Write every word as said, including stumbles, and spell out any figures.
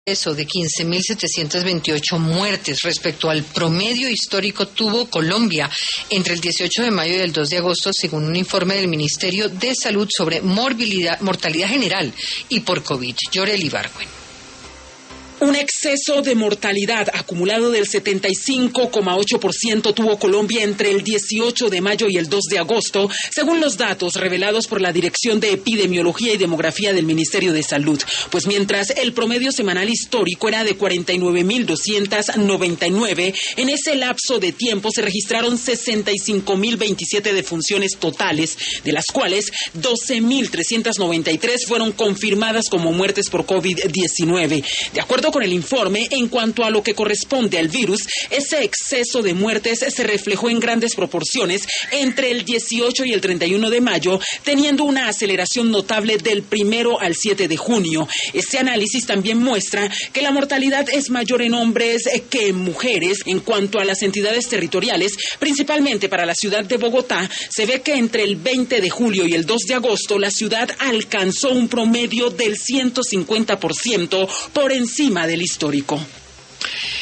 Eso de quince mil setecientas veintiocho muertes respecto al promedio histórico tuvo Colombia entre el dieciocho de mayo y el dos de agosto, según un informe del Ministerio de Salud sobre morbilidad, mortalidad general y por COVID. Yoreli Ibargüen. Un exceso de mortalidad acumulado del setenta y cinco coma ocho por ciento tuvo Colombia entre el dieciocho de mayo y el dos de agosto, según los datos revelados por la Dirección de Epidemiología y Demografía del Ministerio de Salud. Pues mientras el promedio semanal histórico era de cuarenta y nueve mil doscientas noventa y nueve, en ese lapso de tiempo se registraron sesenta y cinco mil veintisiete defunciones totales, de las cuales doce mil trescientas noventa y tres fueron confirmadas como muertes por COVID diecinueve. De acuerdo con el informe, en cuanto a lo que corresponde al virus, ese exceso de muertes se reflejó en grandes proporciones entre el dieciocho y el treinta y uno de mayo, teniendo una aceleración notable del primero al siete de junio. Este análisis también muestra que la mortalidad es mayor en hombres que en mujeres. En cuanto a las entidades territoriales, principalmente para la ciudad de Bogotá, se ve que entre el veinte de julio y el dos de agosto, la ciudad alcanzó un promedio del ciento cincuenta por ciento por encima del histórico.